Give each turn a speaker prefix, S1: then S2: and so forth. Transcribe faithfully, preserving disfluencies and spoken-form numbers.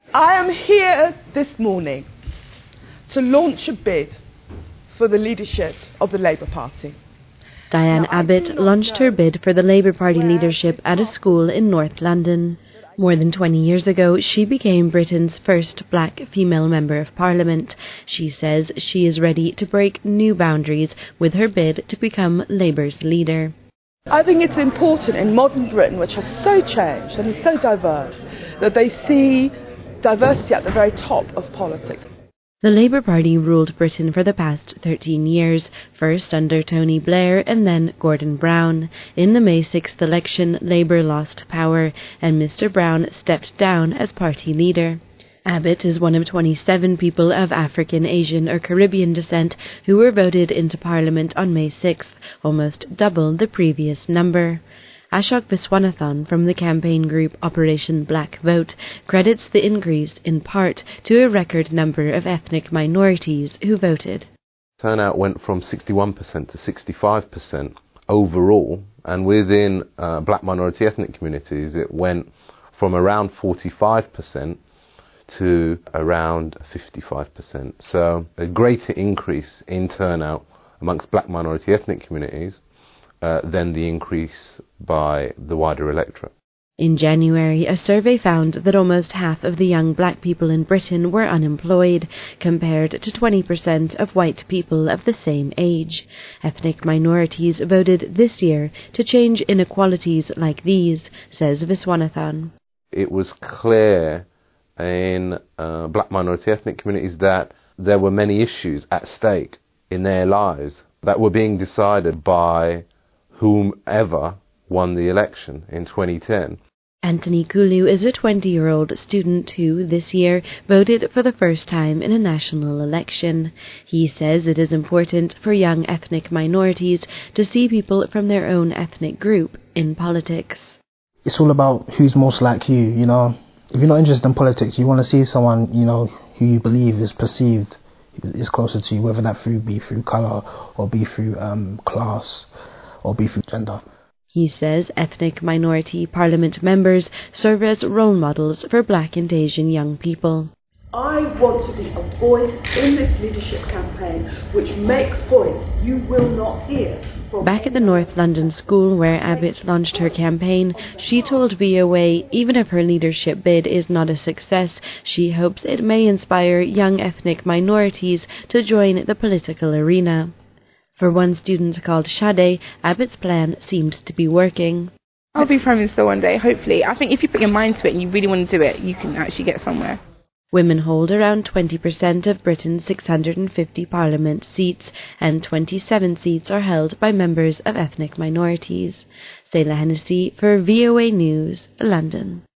S1: I am here this morning to launch a bid for the leadership of the Labour Party.
S2: Diane Abbott launched her bid for the Labour Party leadership at a school in North London. More than twenty years ago, she became Britain's first black female Member of Parliament. She says she is ready to break new boundaries with her bid to become Labour's leader.
S1: I think it's important in modern Britain, which has so changed and is so diverse, that they see diversity at the very top of politics.
S2: The Labour Party ruled Britain for the past thirteen years, first under Tony Blair and then Gordon Brown. In the May sixth election, Labour lost power and Mister Brown stepped down as party leader. Abbott is one of twenty-seven people of African, Asian or Caribbean descent who were voted into Parliament on May sixth, almost double the previous number. Ashok Viswanathan from the campaign group Operation Black Vote credits the increase in part to a record number of ethnic minorities who voted.
S3: Turnout went from sixty-one percent to sixty-five percent overall, and within uh, black minority ethnic communities it went from around forty-five percent to around fifty-five percent. So a greater increase in turnout amongst black minority ethnic communities Uh, than the increase by the wider electorate.
S2: In January, a survey found that almost half of the young black people in Britain were unemployed, compared to twenty percent of white people of the same age. Ethnic minorities voted this year to change inequalities like these, says Viswanathan.
S3: It was clear in uh, black minority ethnic communities that there were many issues at stake in their lives that were being decided by whomever won the election in twenty ten.
S2: Anthony Kulu is a twenty-year-old student who, this year, voted for the first time in a national election. He says it is important for young ethnic minorities to see people from their own ethnic group in politics.
S4: It's all about who's most like you, you know. If you're not interested in politics, you want to see someone, you know, who you believe is perceived is closer to you, whether that through be through colour or be through um, class or be through gender.
S2: He says ethnic minority parliament members serve as role models for black and Asian young people.
S1: I want to be a voice in this leadership campaign which makes voice you will not hear. From
S2: Back at the North London school where Abbott launched her campaign, she told V O A even if her leadership bid is not a success, she hopes it may inspire young ethnic minorities to join the political arena. For one student called Shade, Abbott's plan seems to be working.
S5: I'll be Prime Minister one day, hopefully. I think if you put your mind to it and you really want to do it, you can actually get somewhere.
S2: Women hold around twenty percent of Britain's six hundred fifty parliament seats, and twenty-seven seats are held by members of ethnic minorities. Sayla Hennessy for V O A News, London.